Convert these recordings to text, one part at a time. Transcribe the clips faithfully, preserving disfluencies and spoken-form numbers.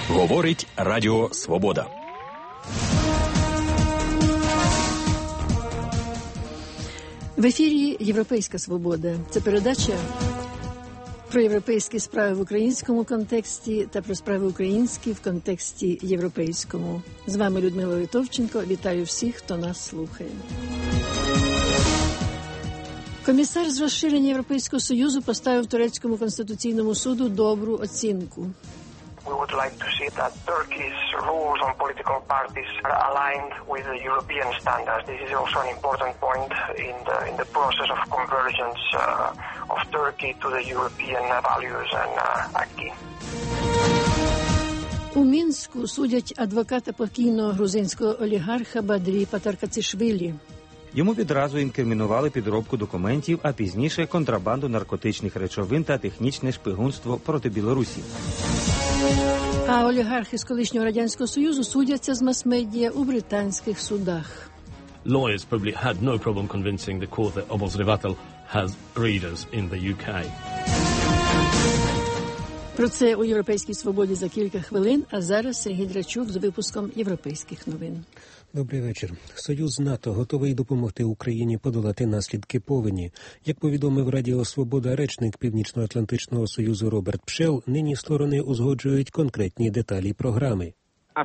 Говорить Радіо Свобода. В ефірі «Європейська свобода». Це передача про європейські справи в українському контексті та про справи українські в контексті європейському. З вами Людмила Литовченко. Вітаю всіх, хто нас слухає. Комісар з розширення Європейського Союзу поставив Турецькому конституційному суду добру оцінку. We would like to see that Turkey's rules on political parties are aligned with the European standards. This is also an important point in the in the process of convergence uh, of Turkey to the European values and uh, acquis. У Мінську судять адвоката покійного грузинського олігарха Бадрі Патаркацішвілі. Йому відразу інкримінували підробку документів, а пізніше контрабанду наркотичних речовин та технічне шпигунство проти Білорусі. А олігархи з колишнього Радянського Союзу судяться з мас-медіа у британських судах. Lawyers probably had no problem convincing the court that Obozrivatelь has readers in the ю кей. Про це у «Європейській свободі» за кілька хвилин, а зараз Сергій Драчук з випуском європейських новин. Добрий вечір. Союз НАТО готовий допомогти Україні подолати наслідки повені. Як повідомив Радіо Свобода речник Північно-Атлантичного Союзу Роберт Пшел, нині сторони узгоджують конкретні деталі програми.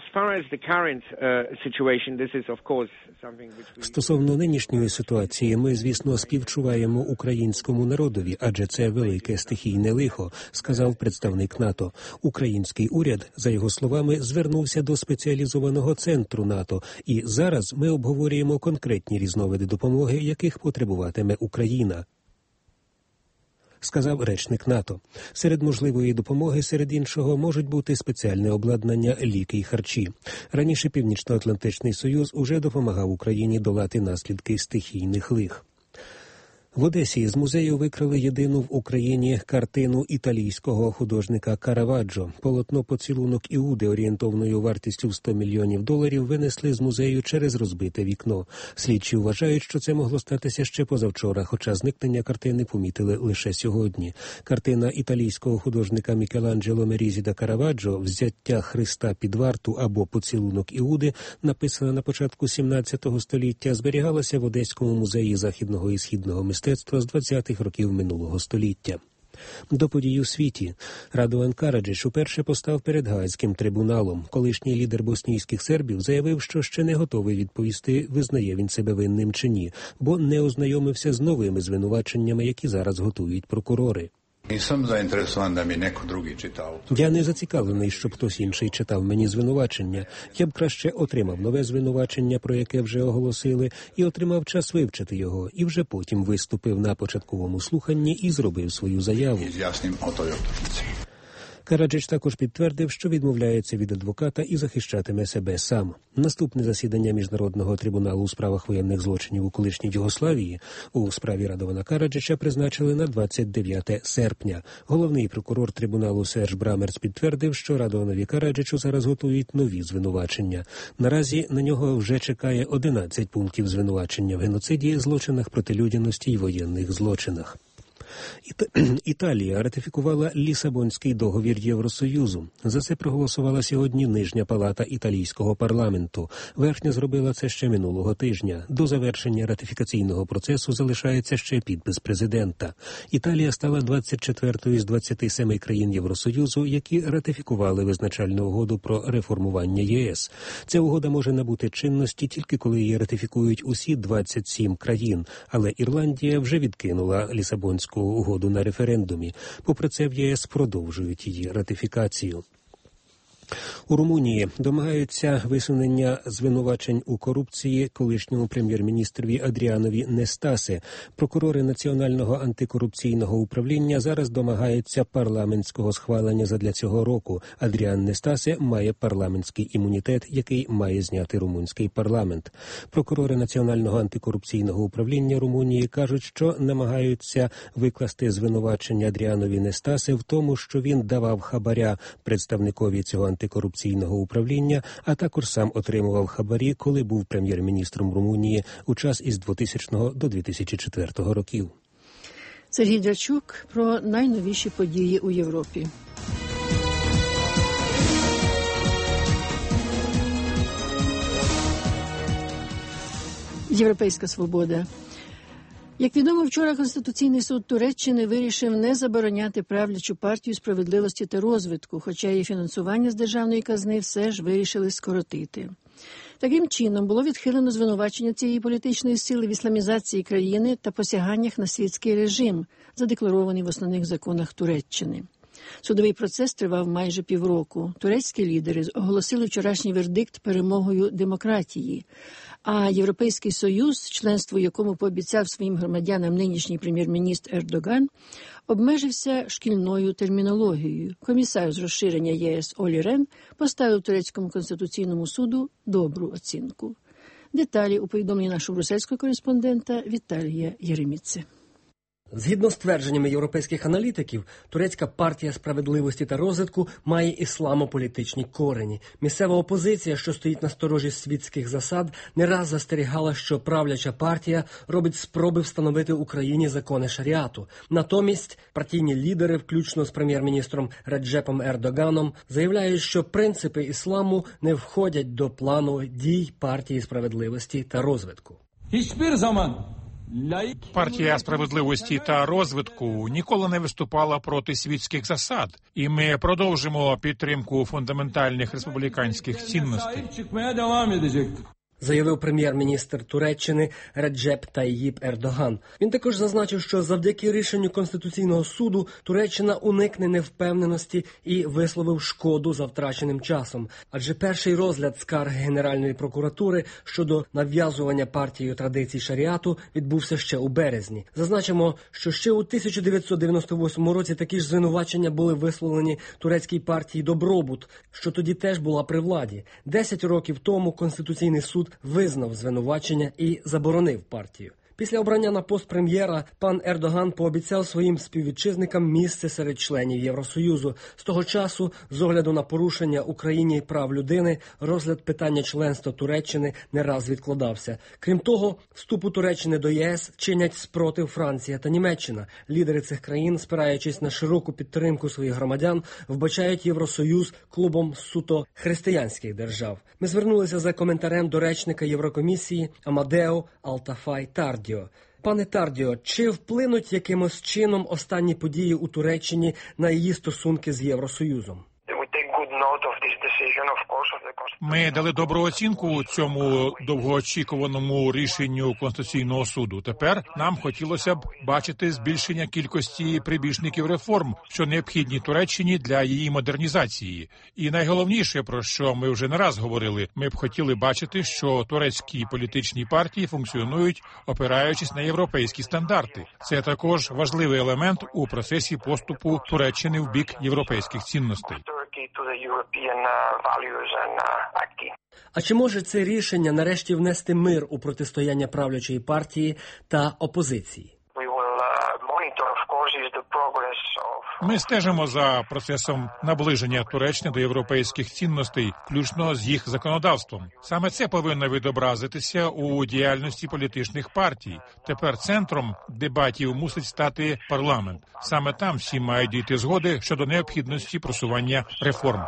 Стосовно нинішньої ситуації, ми, звісно, співчуваємо українському народові, адже це велике стихійне лихо, сказав представник НАТО. Український уряд, за його словами, звернувся до спеціалізованого центру НАТО, і зараз ми обговорюємо конкретні різновиди допомоги, яких потребуватиме Україна, сказав речник НАТО. Серед можливої допомоги, серед іншого, можуть бути спеціальне обладнання, ліки й харчі. Раніше Північно-Атлантичний Союз уже допомагав Україні долати наслідки стихійних лих. В Одесі з музею викрали єдину в Україні картину італійського художника Караваджо. Полотно «Поцілунок Іуди» орієнтовною вартістю в сто мільйонів доларів винесли з музею через розбите вікно. Слідчі вважають, що це могло статися ще позавчора, хоча зникнення картини помітили лише сьогодні. Картина італійського художника Мікеланджело Мерізі да Караваджо «Взяття Христа під варту» або «Поцілунок Іуди», написана на початку сімнадцятого століття, зберігалася в Одеському музеї західного і східного мистецтва з двадцятих років минулого століття. До подій у світі. Радован Караджич уперше постав перед Гаазьким трибуналом. Колишній лідер боснійських сербів заявив, що ще не готовий відповісти, визнає він себе винним чи ні, бо не ознайомився з новими звинуваченнями, які зараз готують прокурори. Я не зацікавлений, щоб хтось інший читав мені звинувачення. Я б краще отримав нове звинувачення, про яке вже оголосили, і отримав час вивчити його, і вже потім виступив на початковому слуханні і зробив свою заяву. Караджич також підтвердив, що відмовляється від адвоката і захищатиме себе сам. Наступне засідання Міжнародного трибуналу у справах воєнних злочинів у колишній Югославії у справі Радована Караджича призначили на двадцять дев'яте серпня. Головний прокурор трибуналу Серж Брамерц підтвердив, що Радованові Караджичу зараз готують нові звинувачення. Наразі на нього вже чекає одинадцять пунктів звинувачення в геноциді, злочинах проти людяності й воєнних злочинах. Італія ратифікувала Лісабонський договір Євросоюзу. За це проголосувала сьогодні нижня палата італійського парламенту. Верхня зробила це ще минулого тижня. До завершення ратифікаційного процесу залишається ще підпис президента. Італія стала двадцять четвертою з двадцяти семи країн Євросоюзу, які ратифікували визначальну угоду про реформування ЄС. Ця угода може набути чинності тільки коли її ратифікують усі двадцять сім країн, але Ірландія вже відкинула Лісабонську угоду на референдумі. Попри це, в ЄС продовжують її ратифікацію. У Румунії домагаються висунення звинувачень у корупції колишньому прем'єр-міністрові Адріанові Нестасе. Прокурори Національного антикорупційного управління зараз домагаються парламентського схвалення задля цього року. Адріан Нестасе має парламентський імунітет, який має зняти румунський парламент. Прокурори Національного антикорупційного управління Румунії кажуть, що намагаються викласти звинувачення Адріанові Нестасе в тому, що він давав хабаря представникові цього антикорупційного управління, а також сам отримував хабарі, коли був прем'єр-міністром Румунії у час із двохтисячного до дві тисячі четвертого років. Сергій Драчук про найновіші події у Європі. Європейська свобода. Як відомо, вчора Конституційний суд Туреччини вирішив не забороняти правлячу партію справедливості та розвитку, хоча її фінансування з державної казни все ж вирішили скоротити. Таким чином, було відхилено звинувачення цієї політичної сили в ісламізації країни та посяганнях на світський режим, задекларований в основних законах Туреччини. Судовий процес тривав майже півроку. Турецькі лідери оголосили вчорашній вердикт перемогою демократії, а Європейський Союз, членство в якому пообіцяв своїм громадянам нинішній прем'єр-міністр Ердоган, обмежився шкільною термінологією. Комісар з розширення ЄС Олі Рен поставив Турецькому конституційному суду добру оцінку. Деталі у повідомленні нашого брюссельського кореспондента Віталія Єреміци. Згідно з твердженнями європейських аналітиків, турецька партія справедливості та розвитку має ісламополітичні корені. Місцева опозиція, що стоїть на сторожі світських засад, не раз застерігала, що правляча партія робить спроби встановити в Україні закони шаріату. Натомість партійні лідери, включно з прем'єр-міністром Реджепом Ердоганом, заявляють, що принципи ісламу не входять до плану дій партії справедливості та розвитку. Hiçbir zaman Партія справедливості та розвитку ніколи не виступала проти світських засад, і ми продовжимо підтримку фундаментальних республіканських цінностей. Заявив прем'єр-міністр Туреччини Реджеп Таїп Ердоган. Він також зазначив, що завдяки рішенню Конституційного суду Туреччина уникне невпевненості і висловив шкоду за втраченим часом. Адже перший розгляд скарги Генеральної прокуратури щодо нав'язування партією традицій шаріату відбувся ще у березні. Зазначимо, що ще у тисяча дев'ятсот дев'яносто восьмому році такі ж звинувачення були висловлені турецькій партії «Добробут», що тоді теж була при владі. Десять років тому Конституційний суд визнав звинувачення і заборонив партію. Після обрання на пост прем'єра пан Ердоган пообіцяв своїм співвітчизникам місце серед членів Євросоюзу. З того часу, з огляду на порушення Україні прав людини, розгляд питання членства Туреччини не раз відкладався. Крім того, вступу Туреччини до ЄС чинять спротив Франція та Німеччина. Лідери цих країн, спираючись на широку підтримку своїх громадян, вбачають Євросоюз клубом суто християнських держав. Ми звернулися за коментарем до речника Єврокомісії Амадео Алтафай Тардіо. Пане Тардіо, чи вплинуть якимось чином останні події у Туреччині на її стосунки з Євросоюзом? Ми дали добру оцінку цьому довгоочікуваному рішенню Конституційного суду. Тепер нам хотілося б бачити збільшення кількості прибічників реформ, що необхідні Туреччині для її модернізації. І найголовніше, про що ми вже не раз говорили, ми б хотіли бачити, що турецькі політичні партії функціонують, опираючись на європейські стандарти. Це також важливий елемент у процесі поступу Туреччини в бік європейських цінностей. А чи може це рішення нарешті внести мир у протистояння правлячої партії та опозиції? Ми стежимо за процесом наближення Туреччини до європейських цінностей, включно з їх законодавством. Саме це повинно відобразитися у діяльності політичних партій. Тепер центром дебатів мусить стати парламент. Саме там всі мають дійти згоди щодо необхідності просування реформ.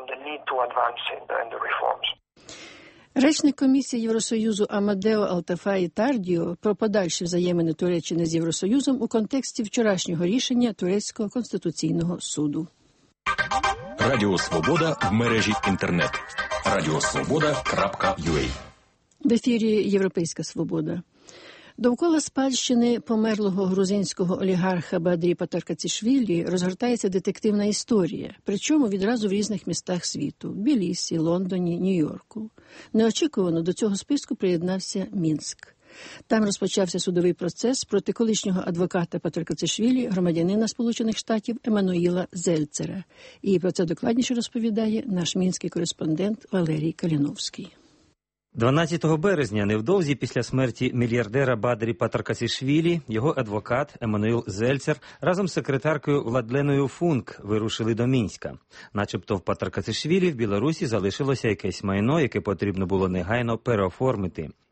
Речник комісії Євросоюзу Амадео Алтафай Тардіо про подальші взаємини Туреччини з Євросоюзом у контексті вчорашнього рішення Турецького конституційного суду. Радіо Свобода в мережі інтернет. радіосвобода крапка ю а. В ефірі Європейська свобода. Довкола спадщини померлого грузинського олігарха Бадрі Патаркацішвілі розгортається детективна історія, причому відразу в різних містах світу – Тбілісі, Лондоні, Нью-Йорку. Неочікувано до цього списку приєднався Мінськ. Там розпочався судовий процес проти колишнього адвоката Патаркацішвілі, громадянина Сполучених Штатів Еммануїла Зельцера. І про це докладніше розповідає наш мінський кореспондент Валерій Каліновський. дванадцятого березня, невдовзі після смерті мільярдера Бадрі Патаркацішвілі, його адвокат Еммануїл Зельцер разом з секретаркою Владленою Функ вирушили до Мінська. Начебто в Патаркацішвілі в Білорусі залишилося якесь майно, яке потрібно було негайно переоформити.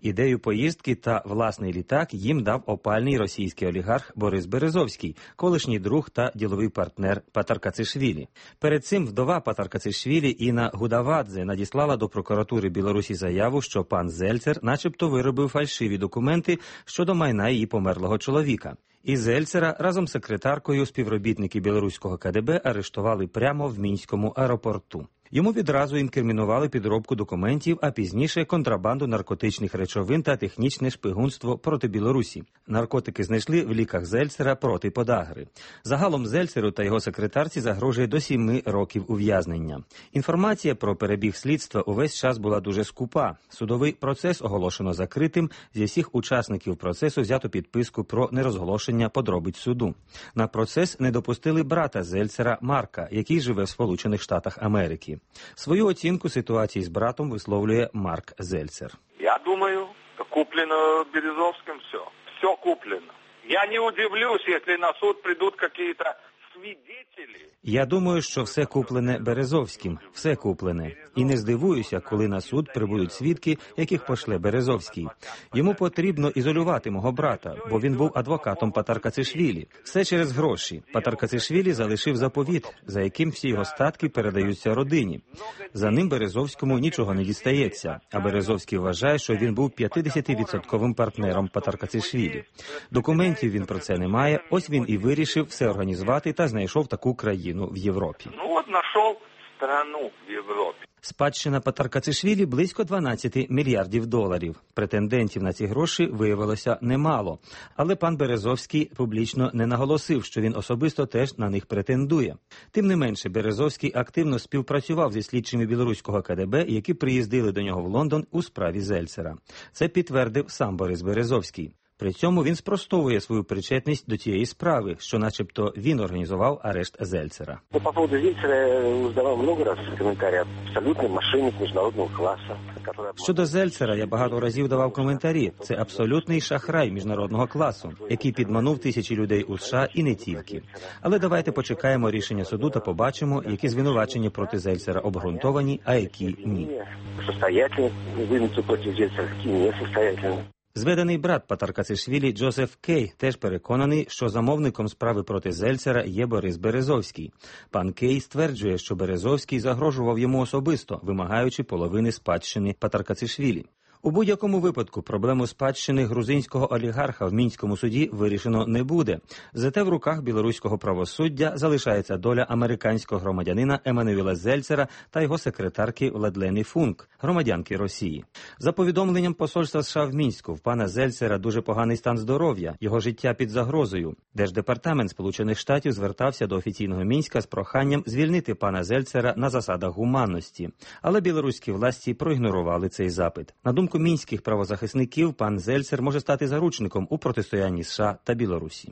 Ідею поїздки та власний літак їм дав опальний російський олігарх Борис Березовський, колишній друг та діловий партнер Патаркацишвілі. Перед цим вдова Патаркацишвілі Інна Гудавадзе надіслала до прокуратури Білорусі заяву, що пан Зельцер начебто виробив фальшиві документи щодо майна її померлого чоловіка. І Зельцера разом з секретаркою співробітники білоруського ка де бе арештували прямо в Мінському аеропорту. Йому відразу інкримінували підробку документів, а пізніше контрабанду наркотичних речовин та технічне шпигунство проти Білорусі. Наркотики знайшли в ліках Зельцера проти подагри. Загалом Зельцеру та його секретарці загрожує до сіми років ув'язнення. Інформація про перебіг слідства увесь час була дуже скупа. Судовий процес оголошено закритим, зі всіх учасників процесу взято підписку про нерозголошення подробиць суду. На процес не допустили брата Зельцера Марка, який живе в Сполучених Штатах Америки. Свою оцінку ситуації з братом висловлює Марк Зельцер. Я думаю, куплено Березовским все. Все куплено. Я не удивлюсь, если на суд придут какие-то свидетели. Я думаю, що все куплене Березовським, все куплене. І не здивуюся, коли на суд прибудуть свідки, яких пошле Березовський. Йому потрібно ізолювати мого брата, бо він був адвокатом Патаркацишвілі. Все через гроші. Патаркацишвілі залишив заповіт, за яким всі його статки передаються родині. За ним Березовському нічого не дістається, а Березовський вважає, що він був п'ятдесятивідсотковим партнером Патаркацишвілі. Документів він про це не має, ось він і вирішив все організувати та знайшов таку країну в Європі. Ну от знайшов страну в Європі. Спадщина Патаркацишвілі близько дванадцять мільярдів доларів. Претендентів на ці гроші виявилося немало. Але пан Березовський публічно не наголосив, що він особисто теж на них претендує. Тим не менше, Березовський активно співпрацював зі слідчими білоруського ка де бе, які приїздили до нього в Лондон у справі Зельцера. Це підтвердив сам Борис Березовський. При цьому він спростовує свою причетність до цієї справи, що начебто він організував арешт Зельцера. По поводу Зельцера я здавав багато разів коментарі. Абсолютний мошенник міжнародного класу. Щодо Зельцера я багато разів давав коментарі. Це абсолютний шахрай міжнародного класу, який підманув тисячі людей у США і не тільки. Але давайте почекаємо рішення суду та побачимо, які звинувачення проти Зельцера обґрунтовані, а які ні. Состоятельні винесу проти Зельцера, які не состоятельні. Зведений брат Патаркацишвілі Джозеф Кей теж переконаний, що замовником справи проти Зельцера є Борис Березовський. Пан Кей стверджує, що Березовський загрожував йому особисто, вимагаючи половини спадщини Патаркацишвілі. У будь-якому випадку проблему спадщини грузинського олігарха в Мінському суді вирішено не буде. Зате в руках білоруського правосуддя залишається доля американського громадянина Еммануїла Зельцера та його секретарки Владлени Функ, громадянки Росії. За повідомленням посольства США в Мінську, в пана Зельцера дуже поганий стан здоров'я, його життя під загрозою. Держдепартамент Сполучених Штатів звертався до офіційного Мінська з проханням звільнити пана Зельцера на засадах гуманності. Але білоруські власті проігнорували цей запит. На думку мінських правозахисників, пан Зельцер може стати заручником у протистоянні США та Білорусі.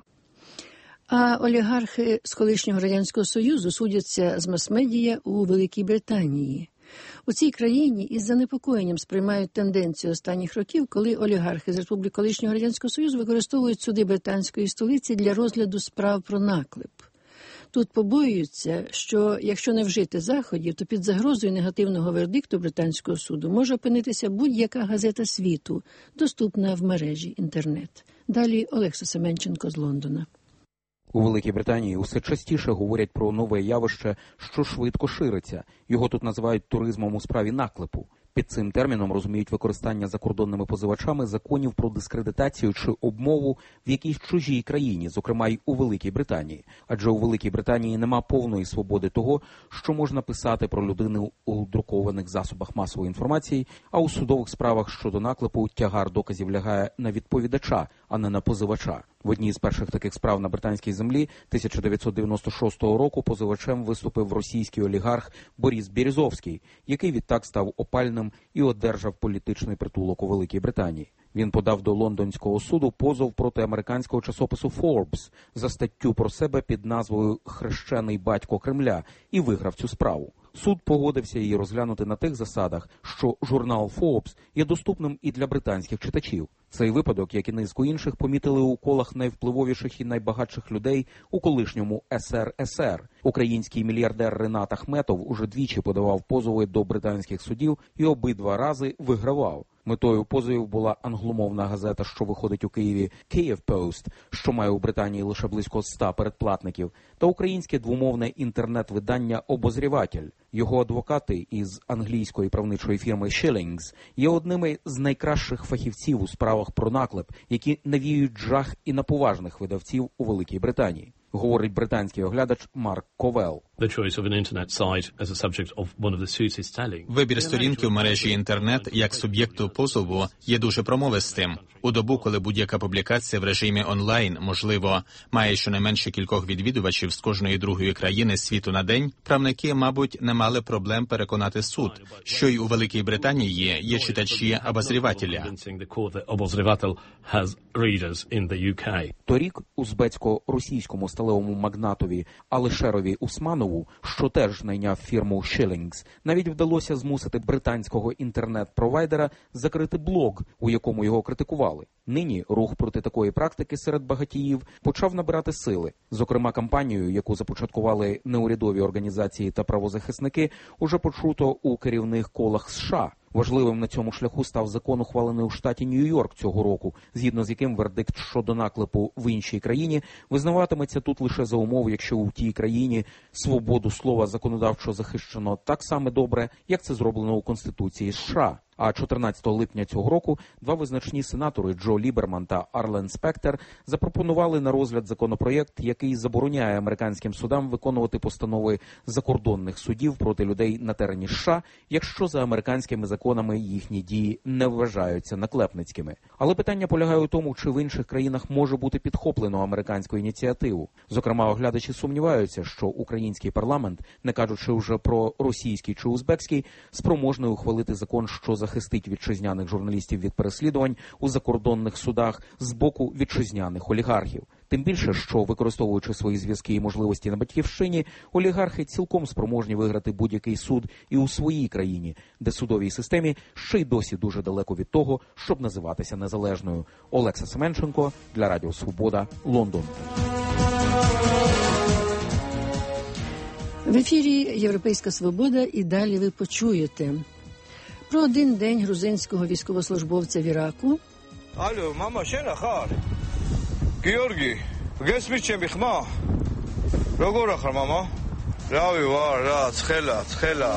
А олігархи з колишнього Радянського Союзу судяться з мас-медіа у Великій Британії. У цій країні із занепокоєнням сприймають тенденцію останніх років, коли олігархи з республік колишнього Радянського Союзу використовують суди британської столиці для розгляду справ про наклеп. Тут побоюються, що якщо не вжити заходів, то під загрозою негативного вердикту британського суду може опинитися будь-яка газета світу, доступна в мережі інтернет. Далі Олекса Семенченко з Лондона. У Великій Британії усе частіше говорять про нове явище, що швидко шириться. Його тут називають туризмом у справі наклепу. Під цим терміном розуміють використання закордонними позивачами законів про дискредитацію чи обмову в якійсь чужій країні, зокрема й у Великій Британії. Адже у Великій Британії нема повної свободи того, що можна писати про людину у друкованих засобах масової інформації, а у судових справах щодо наклепу тягар доказів лягає на відповідача, а не на позивача. В одній з перших таких справ на британській землі тисяча дев'ятсот дев'яносто шостого року позивачем виступив російський олігарх Борис Березовський, який відтак став опальним і одержав політичний притулок у Великій Британії. Він подав до лондонського суду позов проти американського часопису Forbes за статтю про себе під назвою «Хрещений батько Кремля» і виграв цю справу. Суд погодився її розглянути на тих засадах, що журнал Forbes є доступним і для британських читачів. Цей випадок, як і низку інших, помітили у колах найвпливовіших і найбагатших людей у колишньому ес ер ес ер. Український мільярдер Ринат Ахметов уже двічі подавав позови до британських судів і обидва рази вигравав. Метою позовів була англомовна газета, що виходить у Києві, Kyiv Post, що має у Британії лише близько ста передплатників, та українське двомовне інтернет-видання «Обозріватель». Його адвокати із англійської правничої фірми Shillings є одними з найкращих фахівців у справах про наклеп, які навіюють жах і на поважних видавців у Великій Британії, говорить британський оглядач Марк Ковел. Вибір сторінки в мережі інтернет як суб'єкту позову є дуже промовистим. У добу, коли будь-яка публікація в режимі онлайн, можливо, має щонайменше кількох відвідувачів з кожної другої країни світу на день, правники, мабуть, не мали проблем переконати суд, що й у Великій Британії є читачі обозрівателя. Торік узбецько-російському сталевому магнатові Алишерові Усманову, що теж найняв фірму Shillings, навіть вдалося змусити британського інтернет-провайдера закрити блог, у якому його критикували. Нині рух проти такої практики серед багатіїв почав набирати сили. Зокрема, кампанію, яку започаткували неурядові організації та правозахисники, уже почуто у керівних колах США. Важливим на цьому шляху став закон, ухвалений у штаті Нью-Йорк цього року, згідно з яким вердикт щодо наклепу в іншій країні визнаватиметься тут лише за умов, якщо у тій країні свободу слова законодавчо захищено так само добре, як це зроблено у Конституції США. А чотирнадцятого липня цього року два визначні сенатори Джо Ліберман та Арлен Спектер запропонували на розгляд законопроєкт, який забороняє американським судам виконувати постанови закордонних судів проти людей на терені США, якщо за американськими законами їхні дії не вважаються наклепницькими. Але питання полягає у тому, чи в інших країнах може бути підхоплено американську ініціативу. Зокрема, оглядачі сумніваються, що український парламент, не кажучи вже про російський чи узбекський, спроможний ухвалити закон, що захистить вітчизняних журналістів від переслідувань у закордонних судах з боку вітчизняних олігархів. Тим більше, що, використовуючи свої зв'язки і можливості на батьківщині, олігархи цілком спроможні виграти будь-який суд і у своїй країні, де судовій системі ще й досі дуже далеко від того, щоб називатися незалежною. Олекса Семенченко для Радіо Свобода, Лондон. В ефірі «Європейська свобода» і далі ви почуєте про один день грузинського військовослужбовця в Іраку. Алло, мама, ще нахар. Георгій, гесмічем біхма. Рогорахар, мама. Раві вар, ра, цхела, цхела.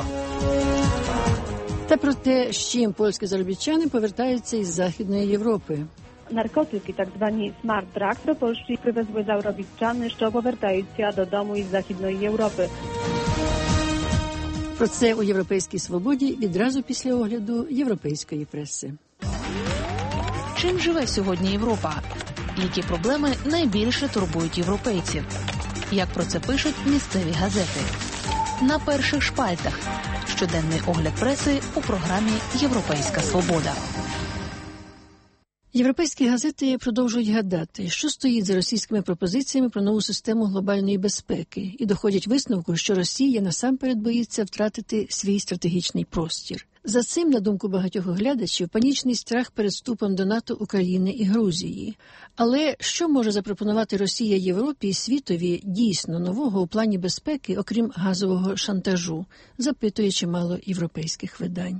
Та про те, з чим польські заробітчани повертаються із Західної Європи. Наркотики, так звані смарт-драг, до Польщі привезли заробітчани, що повертаються додому із Західної Європи. Про це у «Європейській свободі» відразу після огляду європейської преси. Чим живе сьогодні Європа? Які проблеми найбільше турбують європейців? Як про це пишуть місцеві газети? На перших шпальтах. Щоденний огляд преси у програмі «Європейська свобода». Європейські газети продовжують гадати, що стоїть за російськими пропозиціями про нову систему глобальної безпеки, і доходять висновку, що Росія насамперед боїться втратити свій стратегічний простір. За цим, на думку багатьох оглядачів, панічний страх перед вступом до НАТО України і Грузії. Але що може запропонувати Росія Європі і світові дійсно нового у плані безпеки, окрім газового шантажу, запитує чимало європейських видань.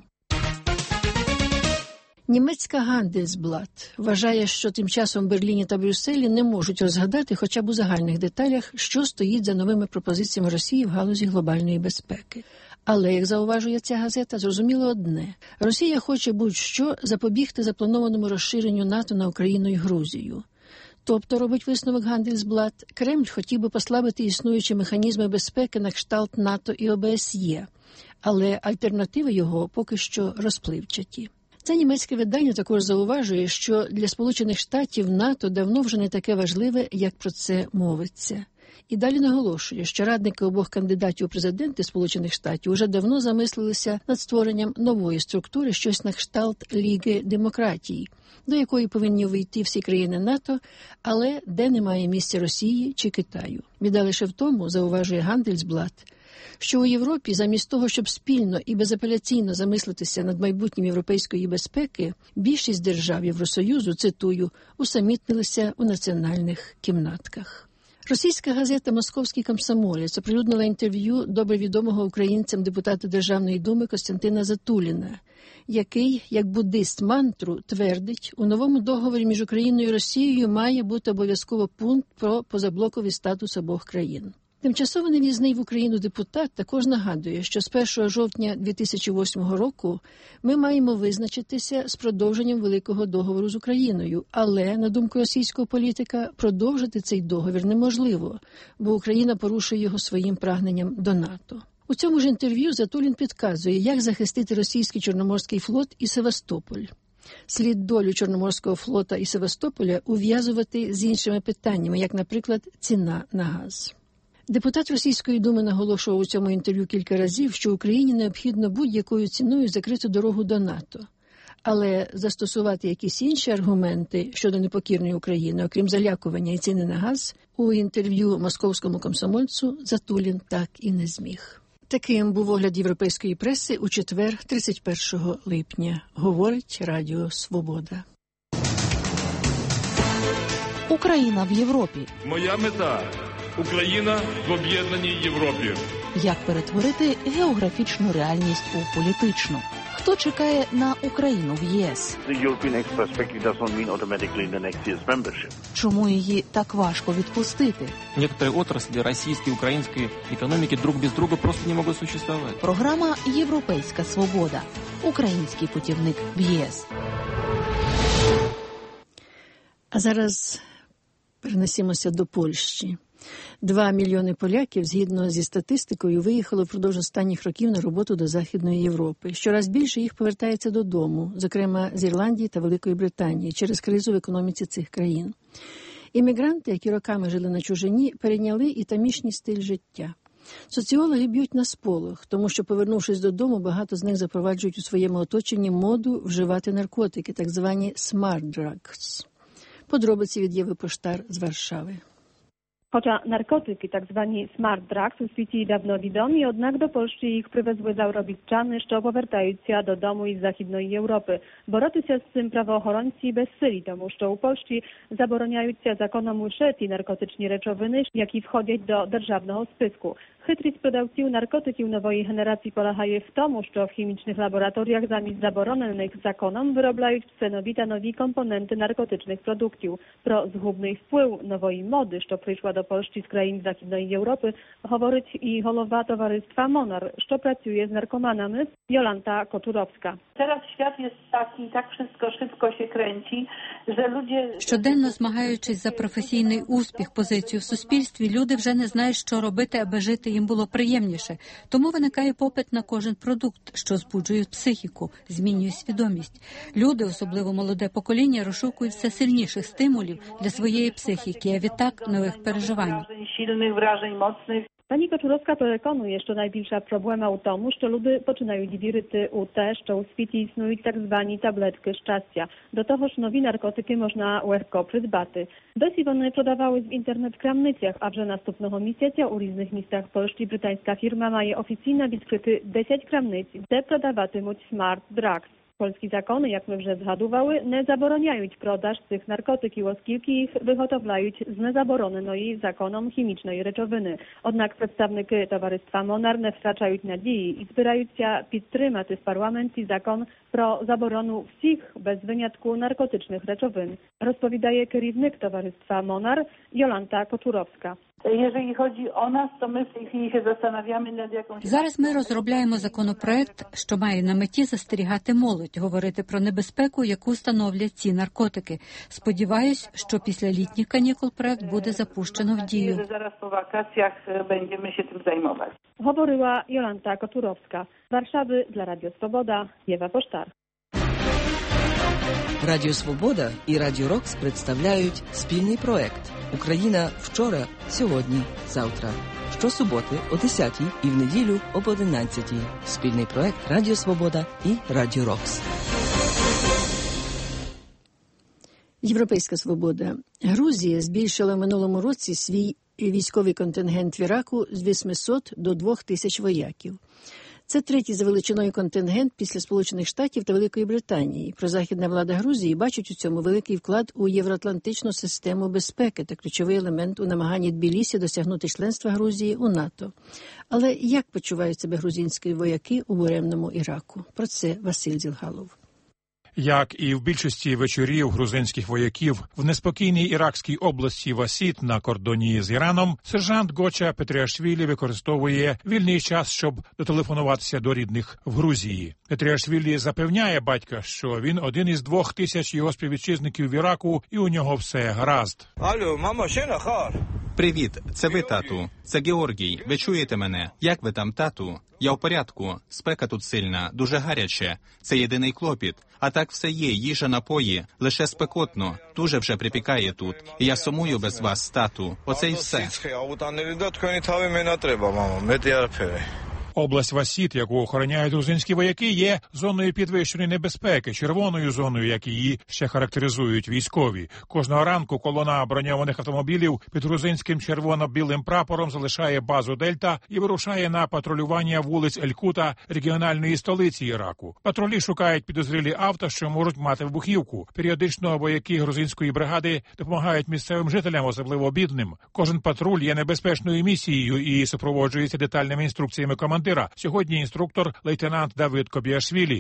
Німецька Handelsblatt вважає, що тим часом в Берліні та Брюсселі не можуть розгадати хоча б у загальних деталях, що стоїть за новими пропозиціями Росії в галузі глобальної безпеки. Але, як зауважує ця газета, зрозуміло одне – Росія хоче будь-що запобігти запланованому розширенню НАТО на Україну і Грузію. Тобто, робить висновок Handelsblatt, Кремль хотів би послабити існуючі механізми безпеки на кшталт НАТО і О Б С Є, але альтернативи його поки що розпливчаті. Це німецьке видання також зауважує, що для Сполучених Штатів НАТО давно вже не таке важливе, як про це мовиться. І далі наголошує, що радники обох кандидатів у президенти Сполучених Штатів уже давно замислилися над створенням нової структури, щось на кшталт Ліги демократій, до якої повинні війти всі країни НАТО, але де немає місця Росії чи Китаю. Біда лише в тому, зауважує Handelsblatt, що у Європі замість того, щоб спільно і безапеляційно замислитися над майбутнім європейської безпеки, більшість держав Євросоюзу, цитую, усамітнилися у національних кімнатках. Російська газета «Московський комсомолець» оприлюднила інтерв'ю добре відомого українцям депутата Державної думи Костянтина Затуліна, який, як буддист мантру, твердить, у новому договорі між Україною і Росією має бути обов'язково пункт про позаблоковий статус обох країн. Тимчасово нев'їзний в Україну депутат також нагадує, що з першого жовтня дві тисячі восьмого року ми маємо визначитися з продовженням Великого договору з Україною, але, на думку російського політика, продовжити цей договір неможливо, бо Україна порушує його своїм прагненням до НАТО. У цьому ж інтерв'ю Затулін підказує, як захистити російський Чорноморський флот і Севастополь. Слід долю Чорноморського флота і Севастополя ув'язувати з іншими питаннями, як, наприклад, ціна на газ. Депутат Російської думи наголошував у цьому інтерв'ю кілька разів, що Україні необхідно будь-якою ціною закрити дорогу до НАТО. Але застосувати якісь інші аргументи щодо непокірної України, окрім залякування і ціни на газ, у інтерв'ю московському комсомольцю Затулін так і не зміг. Таким був огляд європейської преси у четвер, тридцять першого липня. Говорить Радіо Свобода. Україна в Європі. Моя мета – Україна в об'єднаній Європі. Як перетворити географічну реальність у політичну? Хто чекає на Україну в ЄС? Чому її так важко відпустити? Некоторые отрасли российской и украинской экономики друг без друга просто не могут существовать. Програма «Європейська свобода». Український путівник в ЄС. А зараз перенесімося до Польщі. Два мільйони поляків, згідно зі статистикою, виїхало впродовж останніх років на роботу до Західної Європи. Щораз більше їх повертається додому, зокрема з Ірландії та Великої Британії, через кризу в економіці цих країн. Іммігранти, які роками жили на чужині, перейняли і тамішній стиль життя. Соціологи б'ють на сполох, тому що, повернувшись додому, багато з них запроваджують у своєму оточенні моду вживати наркотики, так звані «smart drugs». Подробиці від Єви Поштар з Варшави. Chociaż narkotyki, tak zwani smart drugs, u świecie dawno widomi, jednak do Polski ich привезли заробітчани, що повертаються додому із Західної Європи. Боротися з цим правоохоронці безсилі, тому що у Польщі забороняються законом лише ті наркотичні речовини, які входять до державного списку. Хитрість продавців наркотиків нової генерації полягає в тому, що в хімічних лабораторіях замість заборонених законом виробляють всенowite нові компоненти наркотичних продуктів. Про згубний вплив нової моди, що прийшла до Польщі з країн Західної Європи, говорить і голова товариства Monar, що працює з наркоманами, Jolanta Koczurowska. Teraz świat jest taki, tak wszystko szybko się kręci, że ludzie... Щоденно змагаючись за професійний успіх, позицію в суспільстві, люди вже не знають, що робити, аби жити їм було приємніше. Тому виникає попит на кожен продукт, що збуджує психіку, змінює свідомість. Люди, особливо молоде покоління, розшукують все сильніших стимулів для своєї психіки, а відтак нових переживань. Silnych wrażeń, mocnych. Pani Koczurowska переконує, що найбільша проблема у тому, що люди починають вірити у те, що у світі існують так звані таблетки щастя. До того ж, нові наркотики можна легко придбати. Досі вони продавались в інтернет-крамницях, а вже наступного місяця у різних містах Польщі британська фірма має офіційно відкрити десять крамниць, де продаватимуть smart drugs. Polskie zakony, jak my вже згадували, не забороняють продаж цих наркотиків, оскільки їх виготовляють з незабороненої законом хімічної речовини. Однак представники товариства Monar не втрачають надії і збираються підтримати в парламенті закон про заборону всіх, без винятку, наркotycznych речовин, розповідає керівник товариства Monar Jolanta Koczurowska. Jeżeli chodzi o nas, to my w tej chwili się zastanawiamy nad jakąś... Зараз ми розробляємо законопроект, що має на меті застерігати молодь, говорити про небезпеку, яку становлять ці наркотики. Сподіваюсь, що після літніх канікул проект буде запущено в дію. Зараз по вакacjach będziemy się tym zajmować. Говорила Jolanta Koczurowska. Z Warszawy dla Radio Swoboda, Єва Поштар. Радіо Свобода і Радіо Рокс представляють спільний проект «Україна вчора, сьогодні, завтра». Щосуботи о десятій і в неділю об одинадцятій. Спільний проект Радіо Свобода і Радіо Рокс. Європейська свобода. Грузія збільшила в минулому році свій військовий контингент в Іраку з вісімсот до двох тисяч вояків. Це третій за величиною контингент після Сполучених Штатів та Великої Британії. Прозахідна влада Грузії бачить у цьому великий вклад у євроатлантичну систему безпеки та ключовий елемент у намаганні Тбілісі досягнути членства Грузії у НАТО. Але як почувають себе грузинські вояки у буремному Іраку? Про це Василь Зілгалов. Як і в більшості вечорів грузинських вояків в неспокійній іракській області Васіт на кордоні з Іраном, сержант Гоча Петріашвілі використовує вільний час, щоб дотелефонуватися до рідних в Грузії. Петріашвілі запевняє батька, що він один із двох тисяч його співвітчизників в Іраку і у нього все гаразд. Алло, мама, ще нахар? Привіт, це ви, тату. Це Георгій. Ви чуєте мене? Як ви там, тату? Я в порядку. Спека тут сильна, дуже гаряче. Це єдиний клопіт. А так все є, їжа, напої. Лише спекотно. Дуже вже припікає тут. І я сумую без вас, тату. Оце й все. Область Васіт, яку охороняють грузинські вояки, є зоною підвищеної небезпеки, червоною зоною, як її ще характеризують військові. Кожного ранку колона броньованих автомобілів під грузинським червоно-білим прапором залишає базу Дельта і вирушає на патрулювання вулиць Ель-Кута, регіональної столиці Іраку. Патрулі шукають підозрілі авто, що можуть мати вибухівку. Періодично вояки грузинської бригади допомагають місцевим жителям, особливо бідним. Кожен патруль є небезпечною місією і супроводжується детальними інструкціями командира. Сьогодні інструктор лейтенант Давид Кобіашвілі.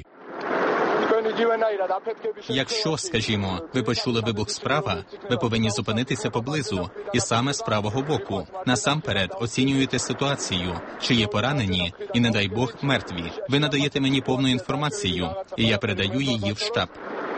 Якщо, скажімо, ви почули вибух справа, ви повинні зупинитися поблизу, і саме з правого боку. Насамперед оцінюєте ситуацію, чи є поранені, і, не дай Бог, мертві. Ви надаєте мені повну інформацію, і я передаю її в штаб.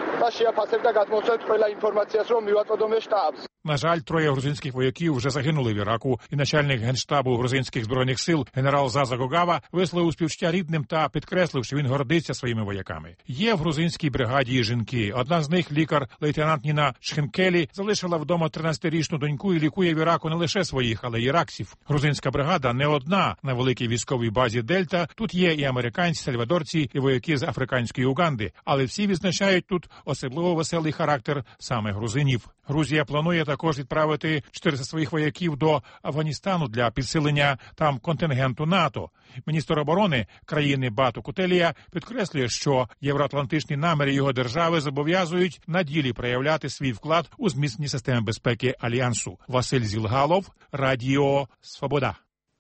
На жаль, троє грузинських вояків вже загинули в Іраку, і начальник Генштабу грузинських збройних сил генерал Заза Гогава висловив співчуття рідним та підкреслив, що він гордиться своїми вояками. Є в грузинській бригаді і жінки. Одна з них, лікар лейтенант Ніна Шхенкелі, залишила вдома тринадцятирічну доньку і лікує в Іраку не лише своїх, але й іракців. Грузинська бригада не одна на великій військовій базі Дельта. Тут є і американці, сальвадорці, і вояки з африканської Уганди. Але всі відзначають тут особливо веселий характер саме грузинів. Грузія планує також відправити чотириста своїх вояків до Афганістану для підсилення там контингенту НАТО. Міністр оборони країни Бату Кутелія підкреслює, що євроатлантичні наміри його держави зобов'язують на ділі проявляти свій вклад у зміцнення системи безпеки Альянсу. Василь Зілгалов, Радіо Свобода.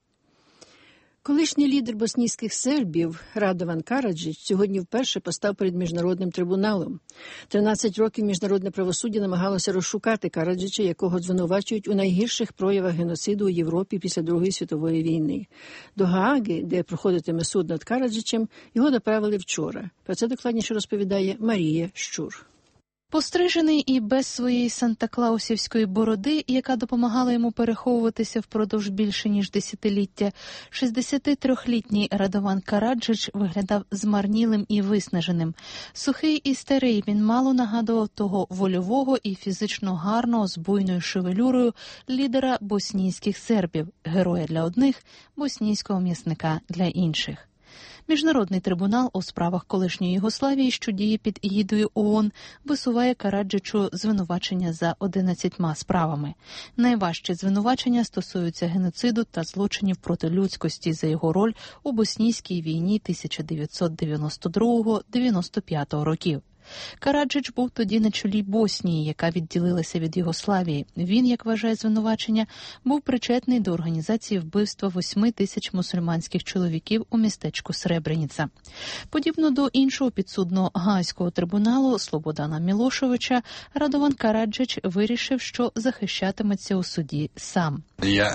Колишній лідер боснійських сербів Радован Караджич сьогодні вперше постав перед міжнародним трибуналом. тринадцять років міжнародне правосуддя намагалося розшукати Караджича, якого звинувачують у найгірших проявах геноциду у Європі після Другої світової війни. До Гааги, де проходитиме суд над Караджичем, його доправили вчора. Про це докладніше розповідає Марія Щур. Пострижений і без своєї санта-клаусівської бороди, яка допомагала йому переховуватися впродовж більше ніж десятиліття, шістдесятитрьохлітній Радован Караджич виглядав змарнілим і виснаженим. Сухий і старий, він мало нагадував того вольового і фізично гарного з буйною шевелюрою лідера боснійських сербів, героя для одних, боснійського м'ясника для інших. Міжнародний трибунал у справах колишньої Югославії, що діє під егідою ООН, висуває Караджичу звинувачення за одинадцятьма справами. Найважчі звинувачення стосуються геноциду та злочинів проти людськості за його роль у боснійській війні тисяча дев'ятсот дев'яносто другого - дев'яносто п'ятого років. Караджич був тоді на чолі Боснії, яка відділилася від Югославії. Він, як вважає звинувачення, був причетний до організації вбивства восьми тисяч мусульманських чоловіків у містечку Сребреніца. Подібно до іншого підсудного Гаазького трибуналу Слободана Мілошевича, Радован Караджич вирішив, що захищатиметься у суді сам. Я,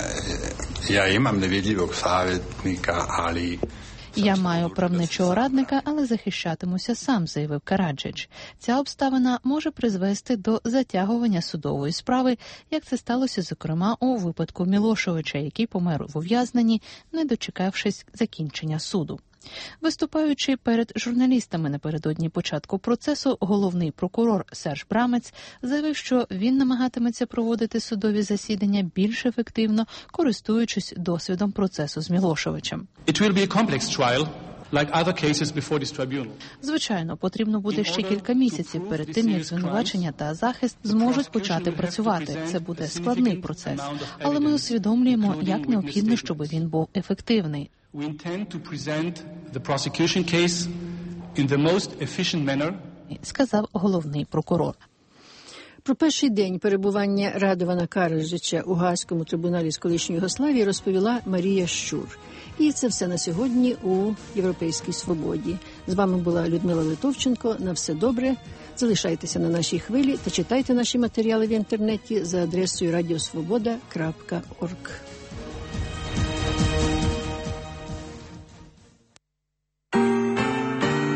я імам невідливого советника, але... «Я маю правничого радника, але захищатимуся сам», – заявив Караджич. Ця обставина може призвести до затягування судової справи, як це сталося, зокрема, у випадку Мілошевича, який помер в ув'язненні, не дочекавшись закінчення суду. Виступаючи перед журналістами напередодні початку процесу, головний прокурор Серж Брамець заявив, що він намагатиметься проводити судові засідання більш ефективно, користуючись досвідом процесу з Мілошевичем. It will be a complex trial. Like other cases before this tribunal. Звичайно, потрібно буде ще кілька місяців перед тим, як звинувачення та захист зможуть почати працювати. Це буде складний процес, але ми усвідомлюємо, як необхідно, щоб він був ефективний. We intend to present the prosecution case in the most efficient manner, сказав головний прокурор. Про перший день перебування Радована Караджича у Гаазькому трибуналі з колишньої Югославії розповіла Марія Щур. І це все на сьогодні у «Європейській свободі». З вами була Людмила Литовченко. На все добре. Залишайтеся на нашій хвилі та читайте наші матеріали в інтернеті за адресою радіосвобода крапка орг.